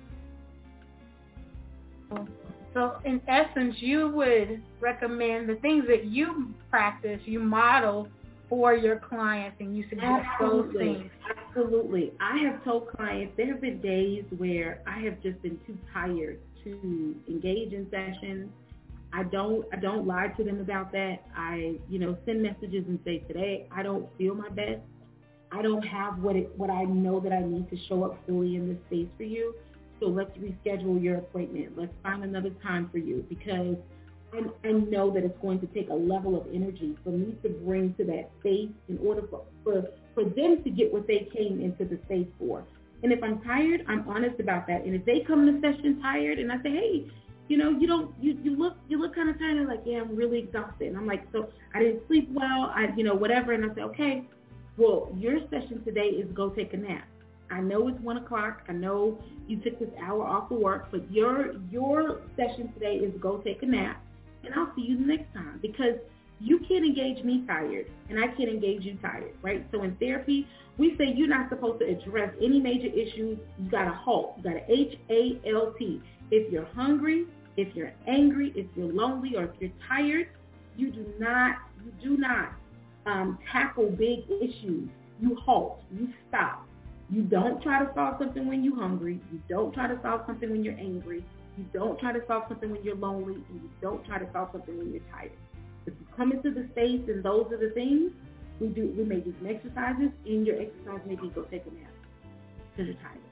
So in essence, you would recommend the things that you practice, you model for your clients, and you suggest those things. Absolutely. I have told clients there have been days where I have just been too tired to engage in sessions. I don't I don't lie to them about that. I, you know, send messages and say, today I don't feel my best. I don't have what it what I know that I need to show up fully in this space for you. So let's reschedule your appointment. Let's find another time for you, because I, I know that it's going to take a level of energy for me to bring to that space in order for, for, for them to get what they came into the space for. And if I'm tired, I'm honest about that. And if they come to session tired and I say, hey, you know, you don't, you, you look, you look kind of tired. And like, yeah, I'm really exhausted. And I'm like, so I didn't sleep well. I, you know, whatever. And I say, okay, well, your session today is go take a nap. I know it's one o'clock. I know you took this hour off of work, but your, your session today is go take a nap, and I'll see you the next time, because you can't engage me tired, and I can't engage you tired, right? So in therapy, we say you're not supposed to address any major issues. You got to halt. You got to H A L T. If you're hungry, if you're angry, if you're lonely, or if you're tired, you do not, you do not um, tackle big issues. You halt. You stop. You don't try to solve something when you're hungry. You don't try to solve something when you're angry. You don't try to solve something when you're lonely. And you don't try to solve something when you're tired. If you come into the space and those are the things, we do. We may do some exercises, and your exercise may be go take a nap because you're tired.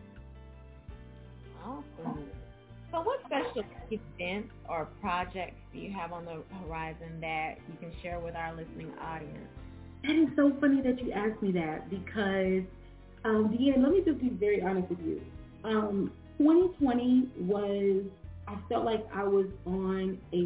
Awesome. So what special events or projects do you have on the horizon that you can share with our listening audience? That is so funny that you asked me that, because, um, Deanne, let me just be very honest with you. Um, twenty twenty was, I felt like I was on a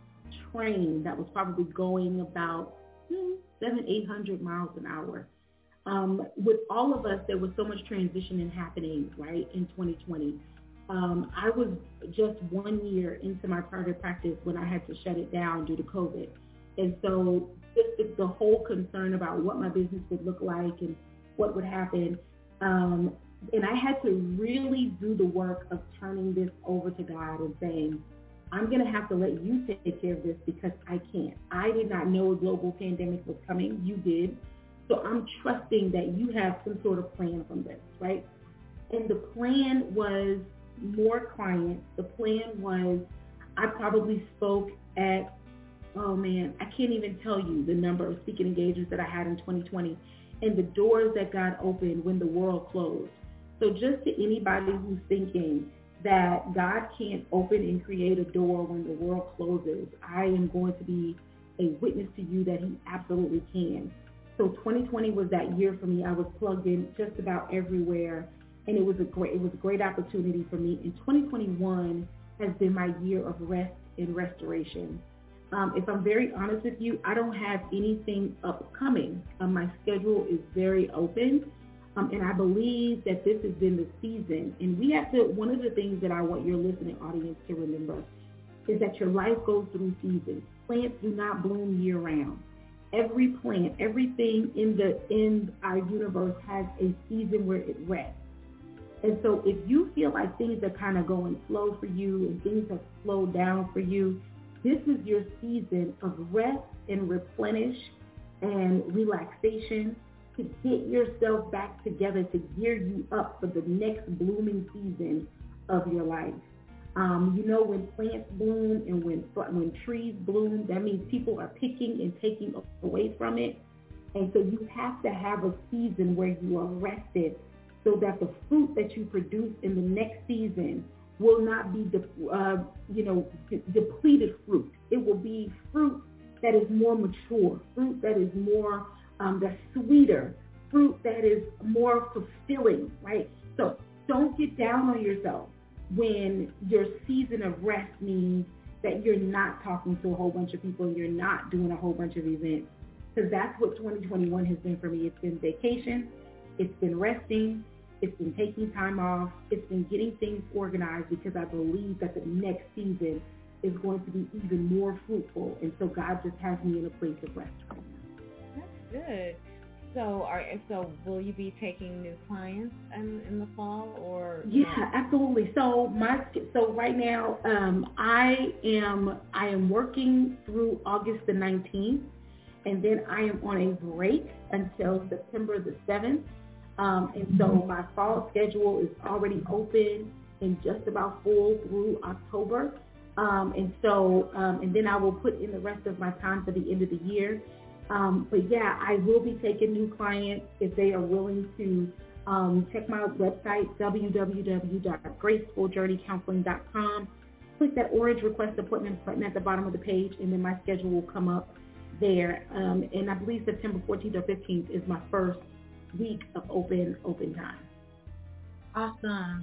train that was probably going about hmm, seven, eight hundred miles an hour. Um, with all of us, there was so much transitioning happening, right, in twenty twenty. Um, I was just one year into my private practice when I had to shut it down due to COVID. And so just the, the whole concern about what my business would look like and what would happen. Um, and I had to really do the work of turning this over to God and saying, I'm going to have to let you take care of this because I can't. I did not know a global pandemic was coming. You did. So I'm trusting that you have some sort of plan from this, right? And the plan was more clients. The plan was, I probably spoke at, oh man, I can't even tell you the number of speaking engagements that I had in twenty twenty and the doors that God opened when the world closed. So just to anybody who's thinking that God can't open and create a door when the world closes, I am going to be a witness to you that he absolutely can. So twenty twenty was that year for me. I was plugged in just about everywhere, and it was a great, it was a great opportunity for me. And twenty twenty-one has been my year of rest and restoration. Um, if I'm very honest with you, I don't have anything upcoming. Um, my schedule is very open, um, and I believe that this has been the season. And we have to, one of the things that I want your listening audience to remember is that your life goes through seasons. Plants do not bloom year round. Every plant, everything in the in our universe has a season where it rests. And so if you feel like things are kind of going slow for you and things have slowed down for you, this is your season of rest and replenish and relaxation to get yourself back together, to gear you up for the next blooming season of your life. Um, you know, when plants bloom and when when trees bloom, that means people are picking and taking away from it. And so you have to have a season where you are rested so that the fruit that you produce in the next season will not be, de- uh, you know, de- depleted fruit. It will be fruit that is more mature, fruit that is more, um, that's sweeter, fruit that is more fulfilling, right? So don't get down on yourself when your season of rest means that you're not talking to a whole bunch of people and you're not doing a whole bunch of events. Because that's what twenty twenty-one has been for me. It's been vacation, it's been resting, it's been taking time off, it's been getting things organized, because I believe that the next season is going to be even more fruitful. And so God just has me in a place of rest right now. That's good. So, are so will you be taking new clients in, in the fall, or? Yeah, no? Absolutely. So my so right now um, I am I am working through August the nineteenth, and then I am on a break until September the seventh. Um, and so my fall schedule is already open and just about full through October. Um, and so um, and then I will put in the rest of my time for the end of the year. Um, but yeah, I will be taking new clients if they are willing to um, check my website, w w w dot graceful journey counseling dot com. Click that orange request appointment button at the bottom of the page, and then my schedule will come up there. Um, and I believe September fourteenth or fifteenth is my first week of open open time. Awesome.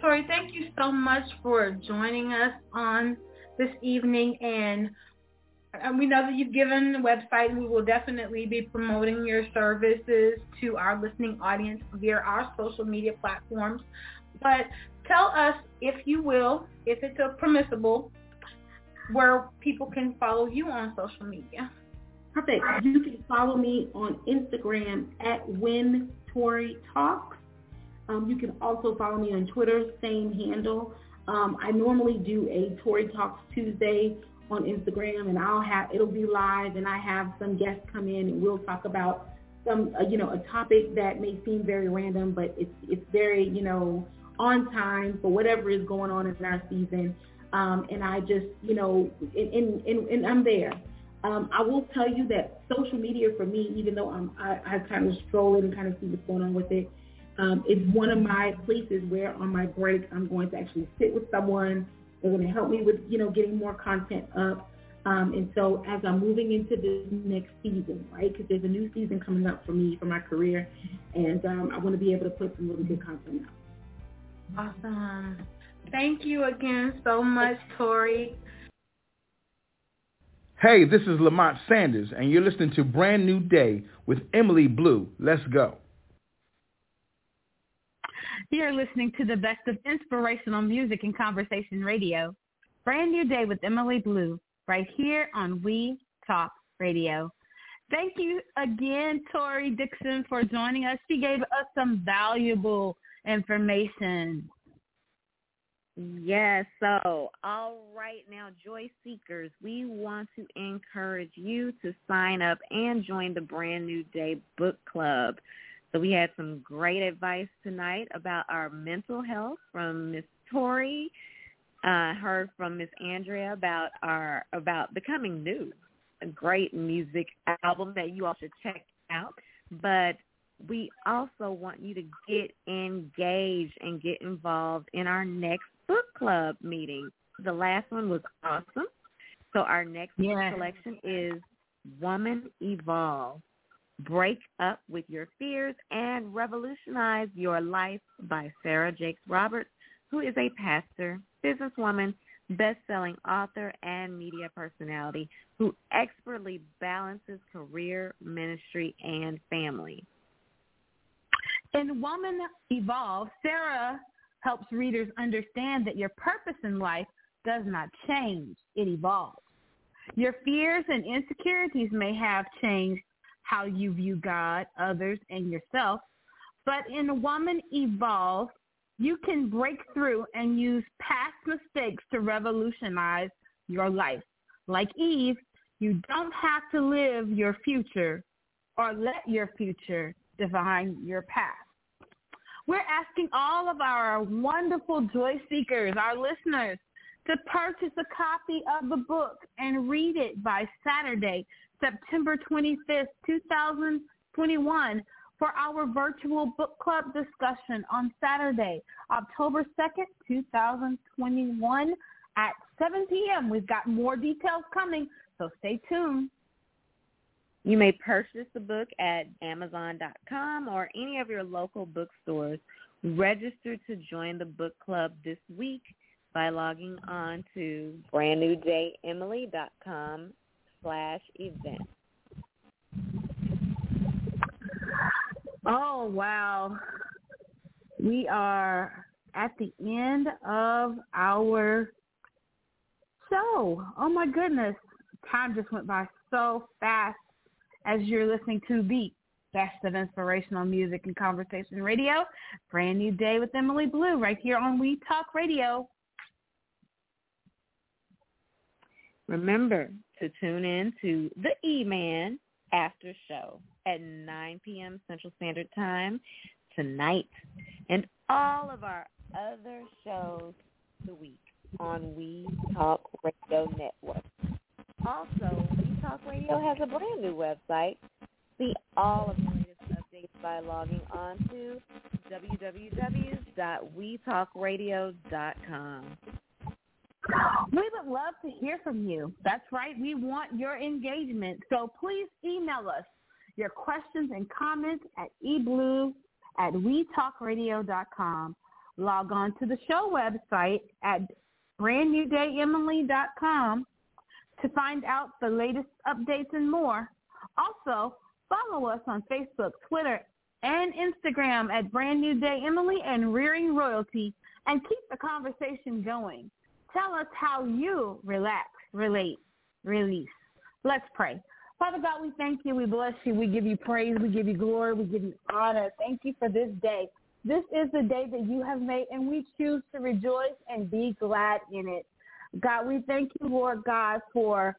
Tori, thank you so much for joining us on this evening, and And we know that you've given the website, and we will definitely be promoting your services to our listening audience via our social media platforms. But tell us, if you will, if it's permissible, where people can follow you on social media. Perfect. You can follow me on Instagram at When Tori Talks. Um, you can also follow me on Twitter, same handle. Um, I normally do a Tori Talks Tuesday on Instagram, and I'll have, it'll be live, and I have some guests come in, and we'll talk about some, uh, you know, a topic that may seem very random, but it's it's very, you know, on time for whatever is going on in our season. Um, and I just, you know, and, and, and I'm there. Um, I will tell you that social media for me, even though I'm, I, I kind of stroll in and kind of see what's going on with it, um, it's one of my places where on my break I'm going to actually sit with someone. They're going to help me with, you know, getting more content up. Um, and so as I'm moving into this next season, right, because there's a new season coming up for me, for my career, and um, I want to be able to put some really good content out. Awesome. Thank you again so much, Tori. Hey, this is Lamont Sanders, and you're listening to Brand New Day with Emily Blue. Let's go. You're listening to the best of inspirational music and conversation radio. Brand New Day with Emily Blue, right here on We Talk Radio. Thank you again, Tori Dixon, for joining us. She gave us some valuable information. Yes, so all right now, Joy Seekers, we want to encourage you to sign up and join the Brand New Day Book Club. So we had some great advice tonight about our mental health from Miss Tori. Uh, heard from Miss Andrea about our about Becoming New, a great music album that you all should check out. But we also want you to get engaged and get involved in our next book club meeting. The last one was awesome. So our next yeah. collection is Woman Evolve. Break Up with Your Fears and Revolutionize Your Life by Sarah Jakes Roberts, who is a pastor, businesswoman, best-selling author, and media personality who expertly balances career, ministry, and family. In Woman Evolve, Sarah helps readers understand that your purpose in life does not change. It evolves. Your fears and insecurities may have changed how you view God, others, and yourself. But in Woman Evolve, you can break through and use past mistakes to revolutionize your life. Like Eve, you don't have to live your future or let your future define your past. We're asking all of our wonderful joy seekers, our listeners, to purchase a copy of the book and read it by Saturday, September twenty-fifth, twenty twenty-one, for our virtual book club discussion on Saturday, October second, twenty twenty-one at seven p.m. We've got more details coming, so stay tuned. You may purchase the book at amazon dot com or any of your local bookstores. Register to join the book club this week by logging on to brand new day emily dot com slash event. Oh, wow. We are at the end of our show. Oh, my goodness. Time just went by so fast as you're listening to the best of inspirational music and conversation radio. Brand New Day with Emily Blue right here on We Talk Radio. Remember to tune in to the E-Man After Show at nine p.m. Central Standard Time tonight, and all of our other shows the week on We Talk Radio Network. Also, We Talk Radio has a brand new website. See all of the latest updates by logging on to w w w dot we talk radio dot com. We would love to hear from you. That's right. We want your engagement. So please email us your questions and comments at eblue at we talk radio dot com. log on to the show website at brand new day emily dot com to find out the latest updates and more. Also, follow us on Facebook, Twitter, and Instagram at Brand New Day Emily and Rearing Royalty, and keep the conversation going. Tell us how you relax, relate, release. Let's pray. Father God, we thank you. We bless you. We give you praise. We give you glory. We give you honor. Thank you for this day. This is the day that you have made, and we choose to rejoice and be glad in it. God, we thank you, Lord God, for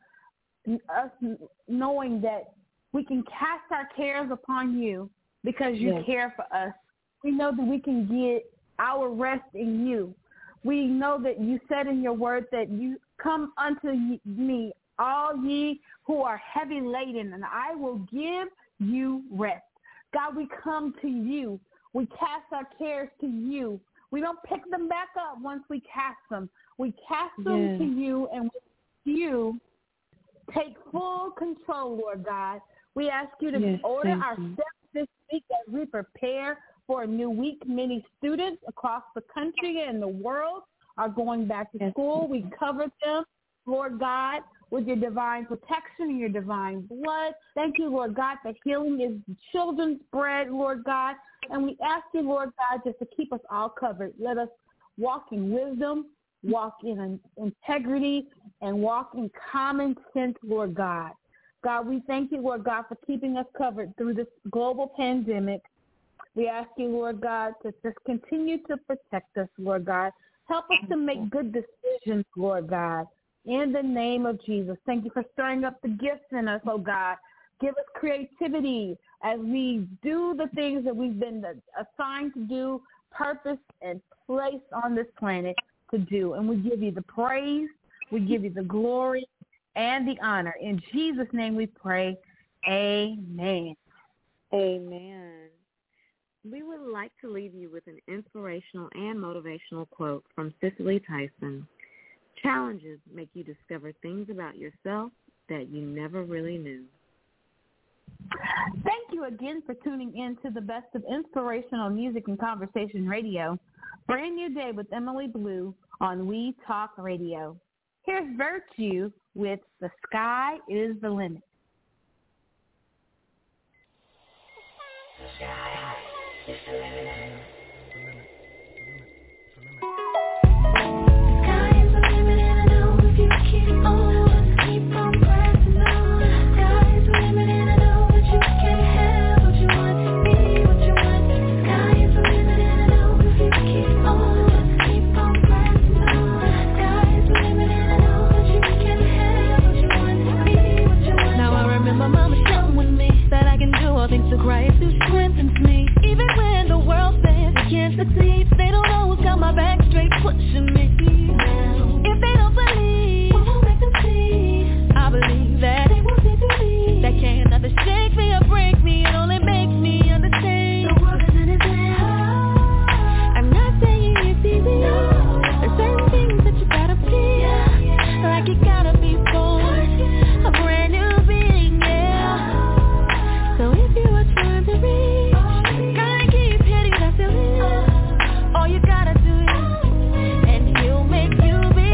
us knowing that we can cast our cares upon you because you yes. care for us. We know that we can get our rest in you. We know that you said in your word that you come unto me, all ye who are heavy laden, and I will give you rest. God, we come to you. We cast our cares to you. We don't pick them back up once we cast them. We cast them yes. to you, and with you take full control, Lord God. We ask you to yes, order our you. steps this week as we prepare for a new week. Many students across the country and the world are going back to yes. school. We cover them, Lord God, with your divine protection and your divine blood. Thank you, Lord God, that healing is the children's bread, Lord God. And we ask you, Lord God, just to keep us all covered. Let us walk in wisdom, walk in integrity, and walk in common sense, Lord God. God, we thank you, Lord God, for keeping us covered through this global pandemic. We ask you, Lord God, to just continue to protect us, Lord God. Help us to make good decisions, Lord God, in the name of Jesus. Thank you for stirring up the gifts in us, oh God. Give us creativity as we do the things that we've been assigned to do, purpose and placed on this planet to do. And we give you the praise, we give you the glory and the honor. In Jesus' name we pray, amen. Amen. We would like to leave you with an inspirational and motivational quote from Cicely Tyson. Challenges make you discover things about yourself that you never really knew. Thank you again for tuning in to the best of inspirational music and conversation radio. Brand New Day with Emily Blue on We Talk Radio. Here's Virtue with The Sky is the Limit. The sky is the limit. To Christ who strengthens me. Even when the world says I can't succeed, they don't know who's got my back straight pushing me. If they don't believe, what will make them see? I believe that they will see through me. That can't nothing shake me or break me. It only makes me understand the world isn't as bad. I'm not saying it's easy. No. There's certain things that you gotta feel, yeah. Like you gotta be born a brand new being, yeah. So if you are trying to reach, gotta keep hitting that ceiling. All you gotta do is, and he'll make you be.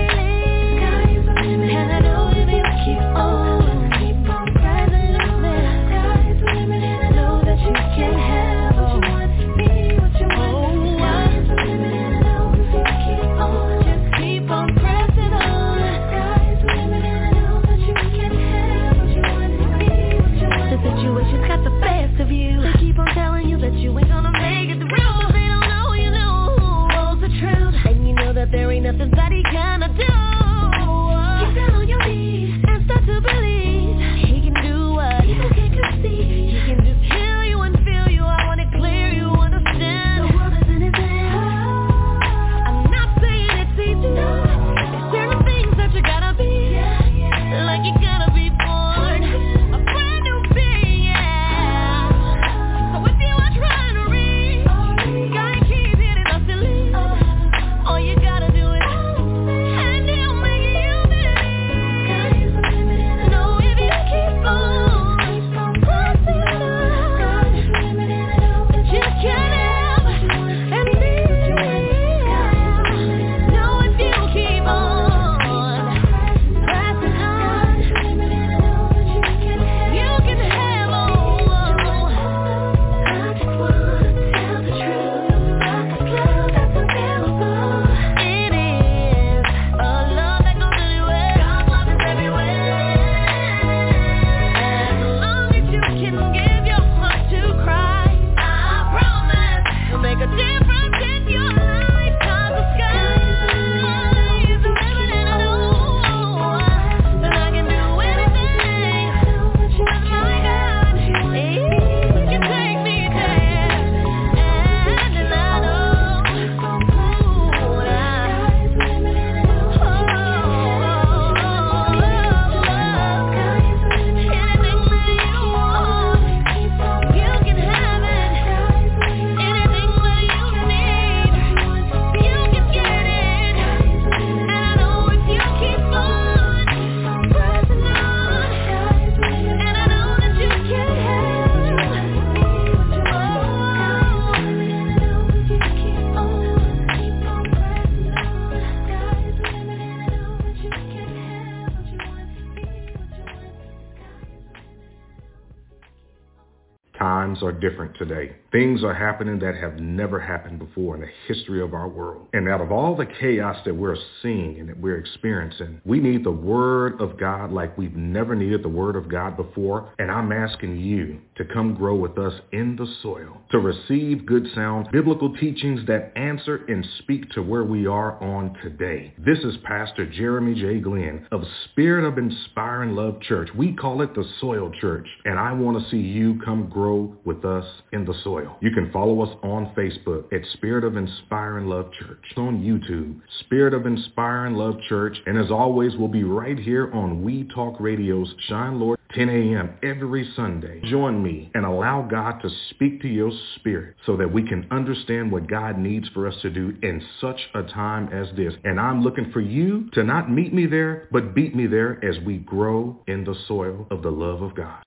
Times are different today. Things are happening that have never happened before in the history of our world. And out of all the chaos that we're seeing and that we're experiencing, we need the Word of God like we've never needed the Word of God before. And I'm asking you to come grow with us in the soil, to receive good sound biblical teachings that answer and speak to where we are on today. This is Pastor Jeremy J. Glenn of Spirit of Inspiring Love Church. We call it the Soil Church. And I want to see you come grow with us in the soil. You can follow us on Facebook at Spirit of Inspiring Love Church, on YouTube, Spirit of Inspiring Love Church, and as always, we'll be right here on We Talk Radio's Shine Lord, ten a.m. every Sunday. Join me and allow God to speak to your spirit so that we can understand what God needs for us to do in such a time as this. And I'm looking for you to not meet me there, but beat me there as we grow in the soil of the love of God.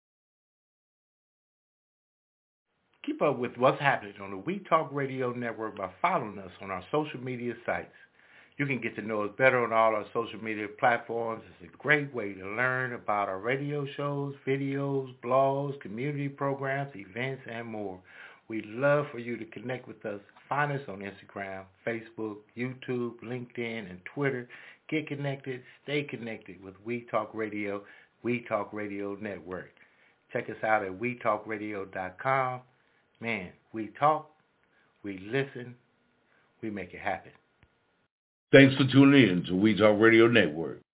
Keep up with what's happening on the We Talk Radio Network by following us on our social media sites. You can get to know us better on all our social media platforms. It's a great way to learn about our radio shows, videos, blogs, community programs, events, and more. We'd love for you to connect with us. Find us on Instagram, Facebook, YouTube, LinkedIn, and Twitter. Get connected, stay connected with We Talk Radio, We Talk Radio Network. Check us out at we talk radio dot com. Man, we talk, we listen, we make it happen. Thanks for tuning in to We Talk Radio Network.